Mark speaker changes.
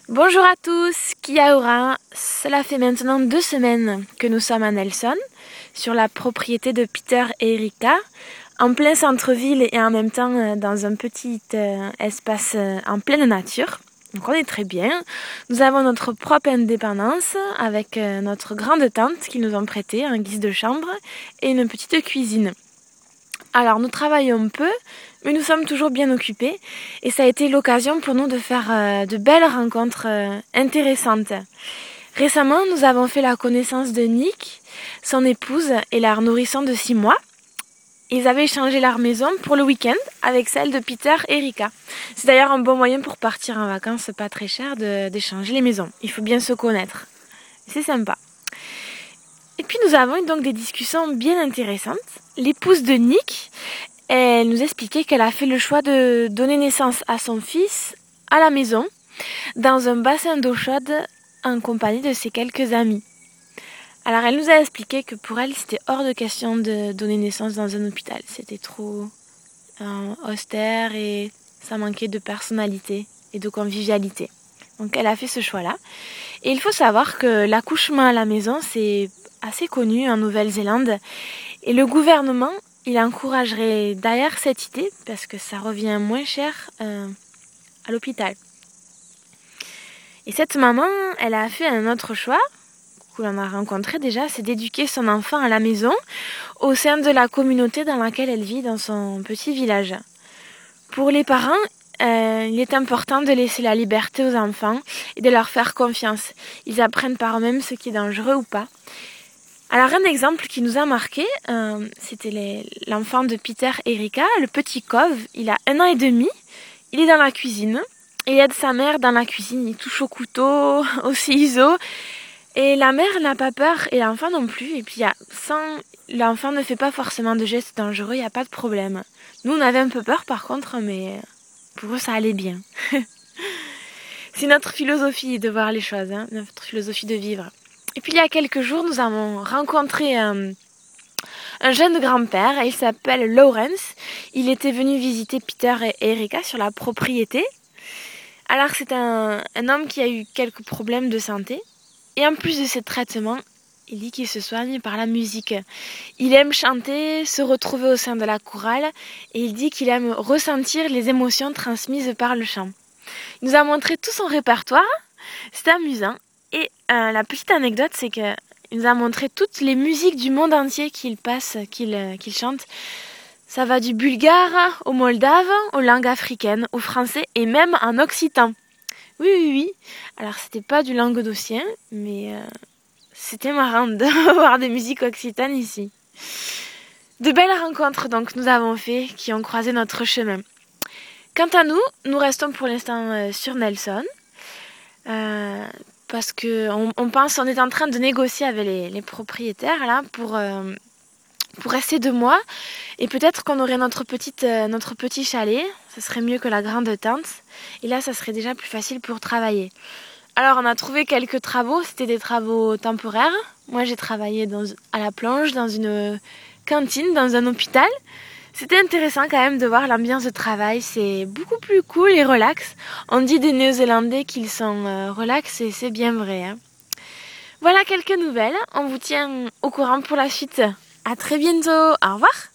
Speaker 1: Bonjour à tous, Kia ora. Cela fait maintenant 2 semaines que nous sommes à Nelson, sur la propriété de Peter et Erika, en plein centre-ville et en même temps dans un petit espace en pleine nature. Donc on est très bien. Nous avons notre propre indépendance avec notre grande tente qu'ils nous ont prêtée en guise de chambre et une petite cuisine. Alors nous travaillons peu, mais nous sommes toujours bien occupés et ça a été l'occasion pour nous de faire de belles rencontres intéressantes. Récemment, nous avons fait la connaissance de Nick, son épouse et leur nourrisson de 6 mois. Ils avaient échangé leur maison pour le week-end avec celle de Peter et Erika. C'est d'ailleurs un bon moyen pour partir en vacances pas très cher d'échanger les maisons. Il faut bien se connaître. C'est sympa. Et puis nous avons eu donc des discussions bien intéressantes. L'épouse de Nick, elle nous expliquait qu'elle a fait le choix de donner naissance à son fils à la maison, dans un bassin d'eau chaude en compagnie de ses quelques amis. Alors elle nous a expliqué que pour elle, c'était hors de question de donner naissance dans un hôpital. C'était trop austère et ça manquait de personnalité et de convivialité. Donc elle a fait ce choix-là. Et il faut savoir que l'accouchement à la maison, c'est assez connu en Nouvelle-Zélande. Et le gouvernement, il encouragerait d'ailleurs cette idée parce que ça revient moins cher à l'hôpital. Et cette maman, elle a fait un autre choix, que l'on a rencontré déjà, c'est d'éduquer son enfant à la maison, au sein de la communauté dans laquelle elle vit dans son petit village. Pour les parents, il est important de laisser la liberté aux enfants et de leur faire confiance. Ils apprennent par eux-mêmes ce qui est dangereux ou pas. Alors un exemple qui nous a marqué, c'était l'enfant de Peter et Erika, le petit Cove. Il a 1 an et demi, il est dans la cuisine, il aide sa mère dans la cuisine, il touche au couteau, au ciseau. Et la mère n'a pas peur et l'enfant non plus. Et puis l'enfant ne fait pas forcément de gestes dangereux, il n'y a pas de problème. Nous on avait un peu peur par contre, mais pour eux ça allait bien. C'est notre philosophie de voir les choses, notre philosophie de vivre. Et puis il y a quelques jours, nous avons rencontré un jeune grand-père, il s'appelle Lawrence. Il était venu visiter Peter et Erika sur la propriété. Alors c'est un homme qui a eu quelques problèmes de santé. Et en plus de ses traitements, il dit qu'il se soigne par la musique. Il aime chanter, se retrouver au sein de la chorale, et il dit qu'il aime ressentir les émotions transmises par le chant. Il nous a montré tout son répertoire, c'était amusant. Et la petite anecdote, c'est qu'il nous a montré toutes les musiques du monde entier qu'il chante. Ça va du bulgare au moldave, aux langues africaines, au français et même en occitan. Oui. Alors, c'était pas du languedocien, mais c'était marrant de voir des musiques occitanes ici. De belles rencontres, donc, nous avons fait, qui ont croisé notre chemin. Quant à nous, nous restons pour l'instant sur Nelson, parce que on est en train de négocier avec les propriétaires, là, pour rester 2 mois. Et peut-être qu'on aurait notre petit chalet. Ça serait mieux que la grande tente. Et là, ça serait déjà plus facile pour travailler. Alors, on a trouvé quelques travaux. C'était des travaux temporaires. Moi, j'ai travaillé à la plonge, dans une cantine, dans un hôpital. C'était intéressant quand même de voir l'ambiance de travail. C'est beaucoup plus cool et relax. On dit des Néo-Zélandais qu'ils sont relax et c'est bien vrai. Voilà quelques nouvelles. On vous tient au courant pour la suite. À très bientôt. Au revoir.